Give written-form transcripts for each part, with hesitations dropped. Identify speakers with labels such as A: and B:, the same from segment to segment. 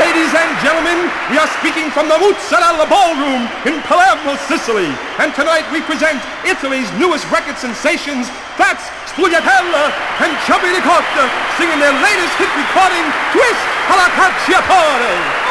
A: Ladies and gentlemen, we are speaking from the Mozzarella Ballroom in Palermo, Sicily. And tonight we present Italy's newest record sensations, Fats, Spugliatella, and Chubby Ricotta, singing their latest hit recording, Twist alla Cacciatore.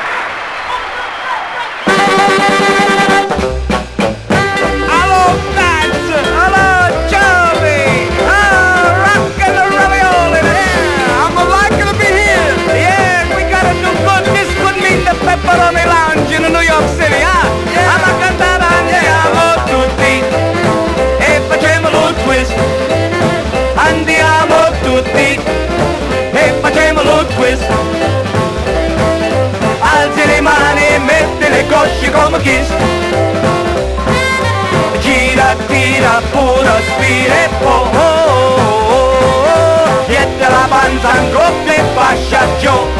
B: Pepperoni Lounge in New York City, alla cantare andiamo tutti e facciamo lo twist, andiamo tutti e facciamo lo twist, alzi le mani e metti le cosce come Kiss, gira, tira, pura, spira e dietro la panza in coppia e fascia giù.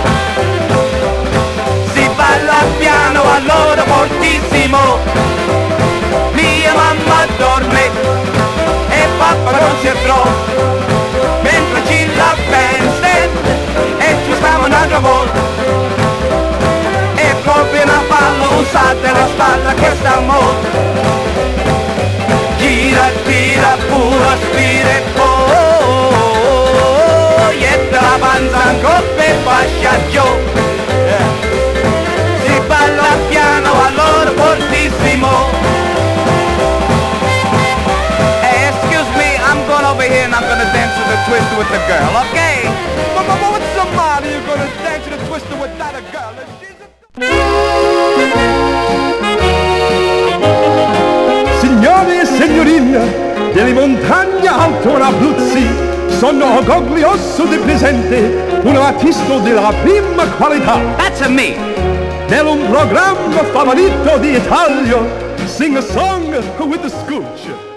B: Balla piano allora fortissimo, mia mamma dorme e papà non si trova, mentre ci la bandstand e ci stiamo un'altra volta, e proprio una palla usata la spalla che sta molto, gira, tira, pura, spira e dietro la panza in coppia e fascia giù. Balla piano allora fortissimo. Hey, excuse me, I'm going over here and I'm gonna dance to the twister with the girl, okay? But what's the matter? You're gonna dance to the twister without a girl?
A: Signori e signorine, delle montagne alto in Abruzzi, sono orgoglioso di presente un artista della prima qualità.
B: That's a me.
A: Nell'un programma favorito di Italia, sing a song with the Scooch.